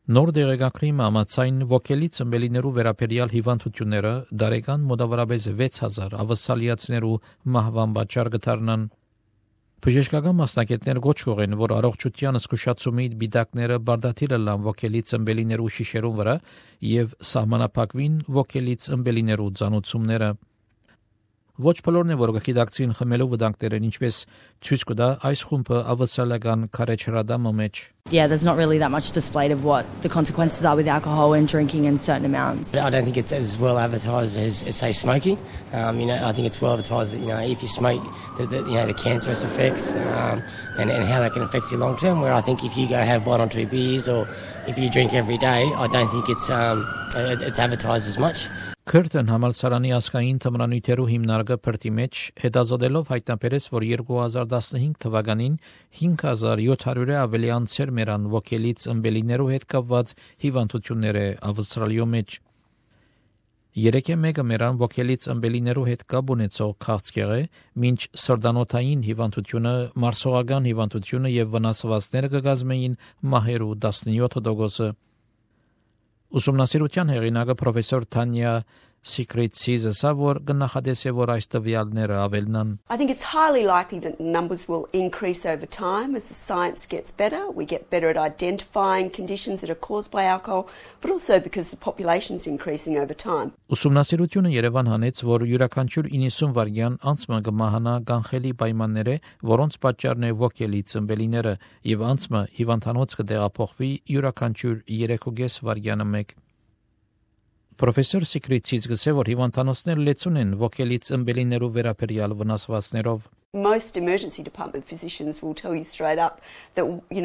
Նոր դեղեկագրի համաձայն ոգելի ծնվելիներու վերաբերյալ հիվանդությունները դարեկան մոտավորապես 6000 ավասալիացիներու մահվան պատճառ կդառնան։ Բժշկական մասնագետներ գոչ կողեն, որ առողջության զգուշացումի բիդակները բարդաթիլ լան ոգելի ծնվելիներու շիշերուն վրա եւ սահմանափակվին ոգելի ծնվելիներու ծանուցումները։ Ոչ բոլորն է, որ գիտակցին խմելու վտանգներն ինչպես ցույց կտա այս խումբը ավասալական քարեչրադամը մեջ։ Yeah, there's not really that much displayed of what the consequences are with alcohol and drinking in certain amounts. I don't think it's as well advertised as say smoking. I think it's well advertised that, if you smoke, the cancerous effects and how that can affect you long term. Where I think if you go have 1 or 2 beers or if you drink every day, I don't think it's advertised as much. Քրտն համալսարանի ազգային թմրանյութերու հիմնարկը բրտի մեջ հետազոտելով հայտնաբերեց, որ 2015 թվականին 5700-ը ավելի անձեր մերան ոգելի ծնվելիներու հետ կապված հիվանդությունները Ավստրալիո մեջ։ 3-1-ը մերան ոգելի ծնվելիներու հետ կապ ունեցող քաղցկեղը, մինչ սրտանոթային հիվանդությունը, մարսողական հիվանդությունը եւ վնասվածքները կկազմեին մահերու 17%-ը։ Ուսումնասիրության հեղինակը պրոֆեսոր Թանյա Սիկրիցիզը ասաց, գնահատեսե որ այս տվյալները ավելնան։ I think it's highly likely that numbers will increase over time as the science gets better. We get better at identifying conditions that are caused by alcohol, but also because the population is increasing over time. Ուսումնասիրությունը Երևան հանեց, որ յուրաքանչյուր 90 վայրկյան անցմը կմահանա կանխելի պայմանները, որոնց պատճառն է ոգելի ծնվելիները, եւ անցմը հիվանդանոց կտեղափոխվի յուրաքանչյուր 3.5 վայրկյանը մեկ։ Պրոֆեսոր Սիկրիցից գսե, որ հիվանդանոցներ լեցուն են ոգելի ծնվելիներու վերաբերյալ վնասվածքներով։ Most emergency department physicians will tell you straight up that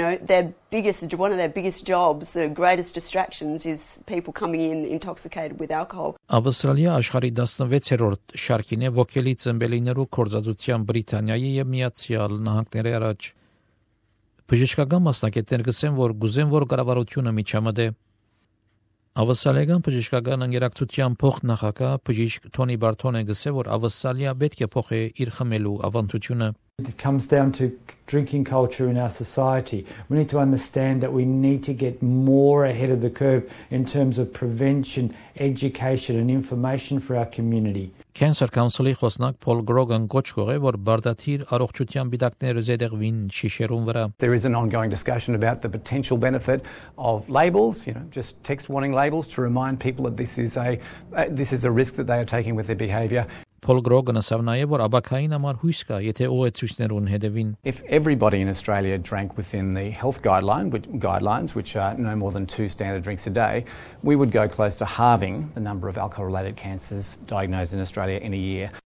one of their biggest jobs, the greatest distractions is people coming in intoxicated with alcohol. Ավստրալիա աշխարհի 16-րդ շարքին է ոգելի ծնվելիներու կորզածության Բրիտանիայի եւ Միացյալ Նահանգների առաջ։ Բժշկական մասնագետներ գսեն, որ գուզեն, որ կառավարությունը միջամտե։ Ավստրալիական բժշկական ընկերակցության փոխնախագահ բժիշկ Թոնի Բարտոնը գսե, որ Ավստրալիա պետք է փոխի իր խմելու ավանդությունը։ It comes down to drinking culture in our society. We need to understand that we need to get more ahead of the curve in terms of prevention, education and information for our community. Cancer Council-ի խոսնակ Paul Grogan գոչ կողե, որ բարդաթիր առողջության բիդակները զետեղվին շիշերուն վրա։ There is an ongoing discussion about the potential benefit of labels, just text warning labels to remind people that this is a risk that they are taking with their behaviour. Paul Grogan ասավ նաև, որ աբակային համար հույս կա, եթե ուղեցույցներուն հետևին։ If everybody in Australia drank within the health guidelines, which are no more than 2 standard drinks a day, we would go close to halving the number of alcohol-related cancers diagnosed in Australia in a year.